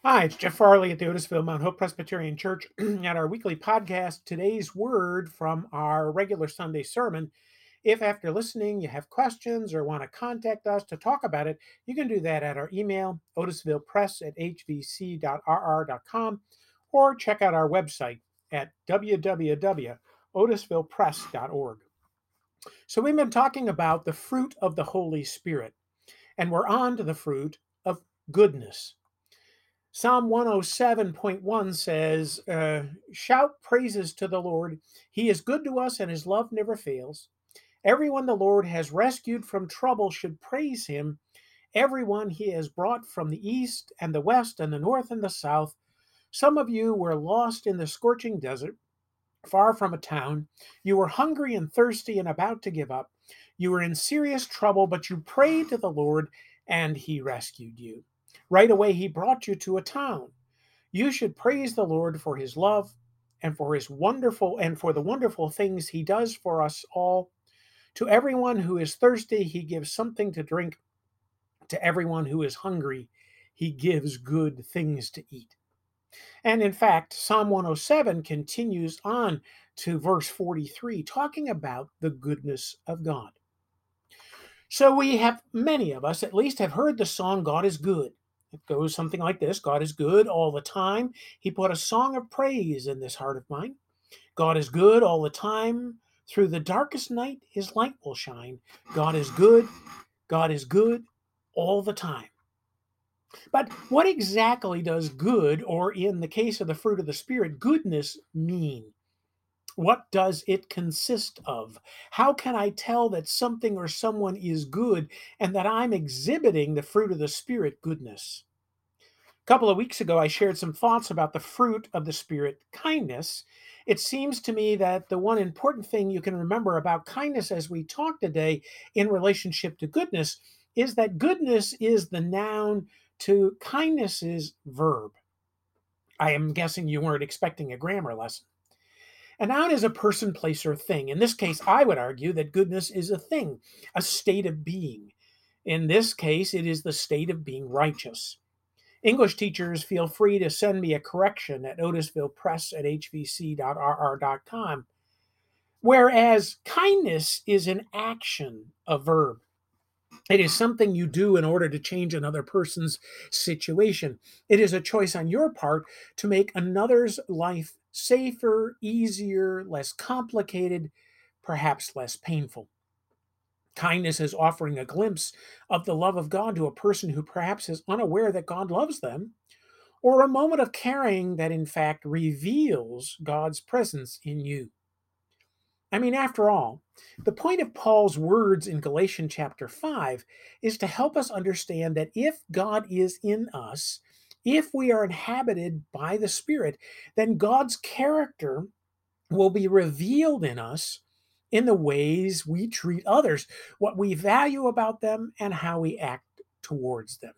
Hi, it's Jeff Farley at the Otisville Mount Hope Presbyterian Church at our weekly podcast. Today's word from our regular Sunday sermon. If after listening you have questions or want to contact us to talk about it, you can do that at our email, otisvillepress@hvc.rr.com, or check out our website at www.otisvillepress.org. So we've been talking about the fruit of the Holy Spirit, and we're on to the fruit of goodness. Psalm 107.1 says, Shout praises to the Lord. He is good to us, and his love never fails. Everyone the Lord has rescued from trouble should praise him. Everyone he has brought from the east and the west and the north and the south. Some of you were lost in the scorching desert, far from a town. You were hungry and thirsty and about to give up. You were in serious trouble, but you prayed to the Lord, and he rescued you. Right away, he brought you to a town. You should praise the Lord for his love and for the wonderful things he does for us all. To everyone who is thirsty, he gives something to drink. To everyone who is hungry, he gives good things to eat. And in fact, Psalm 107 continues on to verse 43, talking about the goodness of God. So many of us at least have heard the song, God is Good. It goes something like this: God is good all the time. He put a song of praise in this heart of mine. God is good all the time. Through the darkest night, his light will shine. God is good. God is good all the time. But what exactly does good, or in the case of the fruit of the Spirit, goodness mean? What does it consist of? How can I tell that something or someone is good and that I'm exhibiting the fruit of the Spirit, goodness? A couple of weeks ago, I shared some thoughts about the fruit of the Spirit, kindness. It seems to me that the one important thing you can remember about kindness as we talk today in relationship to goodness is that goodness is the noun to kindness's verb. I am guessing you weren't expecting a grammar lesson. A noun is a person, place, or thing. In this case, I would argue that goodness is a thing, a state of being. In this case, it is the state of being righteous. English teachers, feel free to send me a correction at otisvillepress@hvc.rr.com. Whereas kindness is an action, a verb. It is something you do in order to change another person's situation. It is a choice on your part to make another's life safer, easier, less complicated, perhaps less painful. Kindness is offering a glimpse of the love of God to a person who perhaps is unaware that God loves them, or a moment of caring that in fact reveals God's presence in you. I mean, after all, the point of Paul's words in Galatians chapter 5 is to help us understand that if God is in us, if we are inhabited by the Spirit, then God's character will be revealed in us in the ways we treat others, what we value about them, and how we act towards them.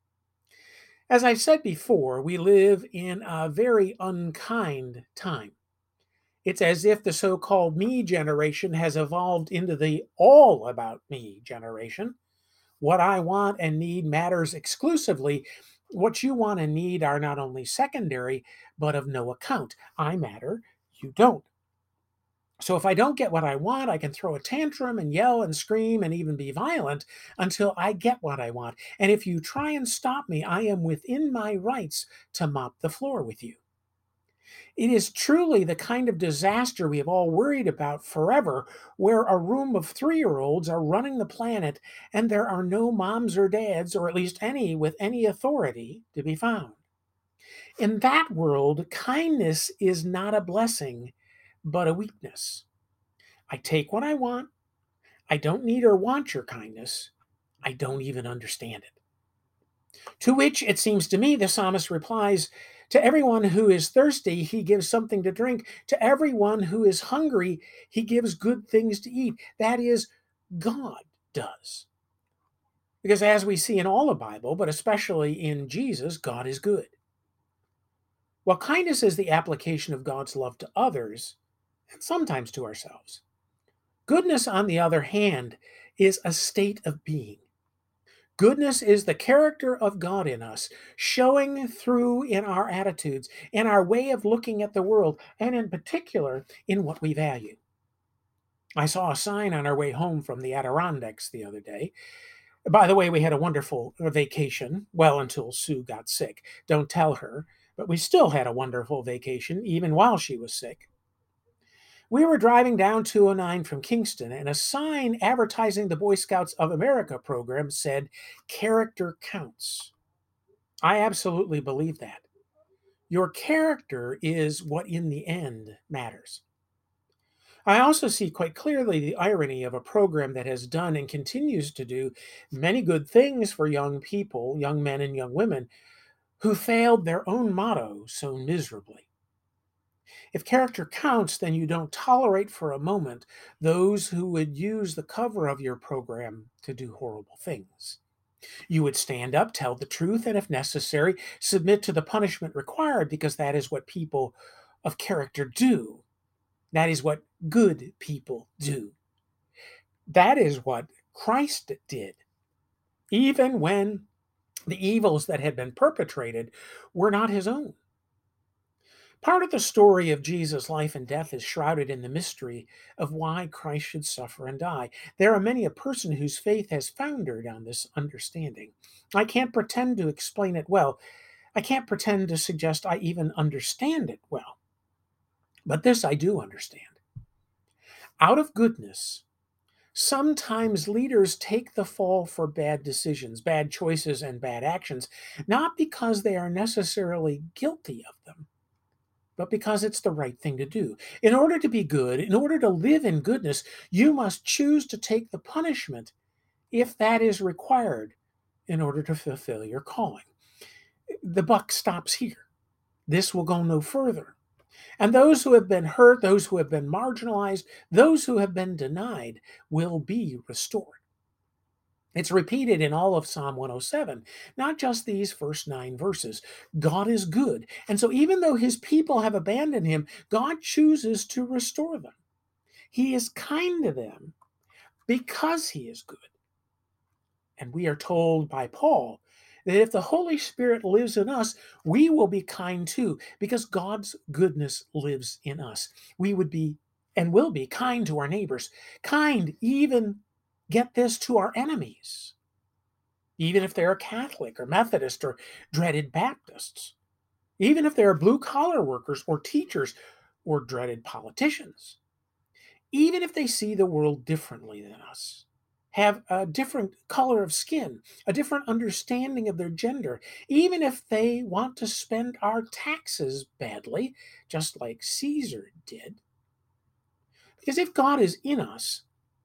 As I've said before, we live in a very unkind time. It's as if the so called me generation has evolved into the all about me generation. What I want and need matters exclusively. What you want and need are not only secondary, but of no account. I matter, you don't. So if I don't get what I want, I can throw a tantrum and yell and scream and even be violent until I get what I want. And if you try and stop me, I am within my rights to mop the floor with you. It is truly the kind of disaster we have all worried about forever, where a room of 3-year-olds are running the planet and there are no moms or dads, or at least any with any authority, to be found. In that world, kindness is not a blessing, but a weakness. I take what I want. I don't need or want your kindness. I don't even understand it. To which it seems to me the psalmist replies, to everyone who is thirsty, he gives something to drink. To everyone who is hungry, he gives good things to eat. That is, God does. Because as we see in all the Bible, but especially in Jesus, God is good. While kindness is the application of God's love to others, and sometimes to ourselves, goodness, on the other hand, is a state of being. Goodness is the character of God in us, showing through in our attitudes, in our way of looking at the world, and in particular, in what we value. I saw a sign on our way home from the Adirondacks the other day. By the way, we had a wonderful vacation, well, until Sue got sick. Don't tell her, but we still had a wonderful vacation, even while she was sick. We were driving down 209 from Kingston, and a sign advertising the Boy Scouts of America program said, "Character counts." I absolutely believe that. Your character is what in the end matters. I also see quite clearly the irony of a program that has done and continues to do many good things for young people, young men and young women, who failed their own motto so miserably. If character counts, then you don't tolerate for a moment those who would use the cover of your program to do horrible things. You would stand up, tell the truth, and if necessary, submit to the punishment required because that is what people of character do. That is what good people do. That is what Christ did. Even when the evils that had been perpetrated were not his own. Part of the story of Jesus' life and death is shrouded in the mystery of why Christ should suffer and die. There are many a person whose faith has foundered on this understanding. I can't pretend to explain it well. I can't pretend to suggest I even understand it well. But this I do understand. Out of goodness, sometimes leaders take the fall for bad decisions, bad choices, and bad actions, not because they are necessarily guilty of them, but because it's the right thing to do. In order to be good, in order to live in goodness, you must choose to take the punishment if that is required in order to fulfill your calling. The buck stops here. This will go no further. And those who have been hurt, those who have been marginalized, those who have been denied will be restored. It's repeated in all of Psalm 107, not just these first 9 verses. God is good. And so, even though his people have abandoned him, God chooses to restore them. He is kind to them because he is good. And we are told by Paul that if the Holy Spirit lives in us, we will be kind too, because God's goodness lives in us. We would be and will be kind to our neighbors, kind even, get this, to our enemies, even if they're Catholic or Methodist or dreaded Baptists, even if they're blue collar workers or teachers or dreaded politicians, even if they see the world differently than us, have a different color of skin, a different understanding of their gender, even if they want to spend our taxes badly, just like Caesar did. Because if God is in us,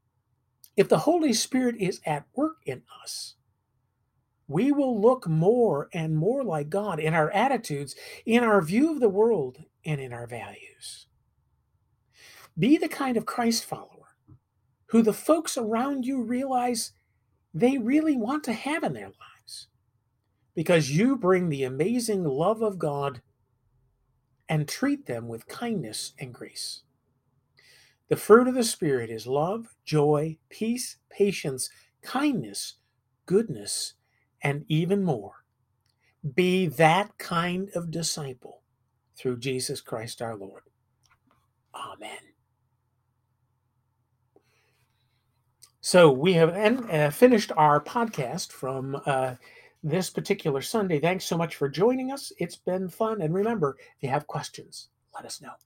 if the Holy Spirit is at work in us, we will look more and more like God in our attitudes, in our view of the world, and in our values. Be the kind of Christ follower who the folks around you realize they really want to have in their lives because you bring the amazing love of God and treat them with kindness and grace. The fruit of the Spirit is love, joy, peace, patience, kindness, goodness, and even more. Be that kind of disciple through Jesus Christ our Lord. Amen. So we have finished our podcast from this particular Sunday. Thanks so much for joining us. It's been fun. And remember, if you have questions, let us know.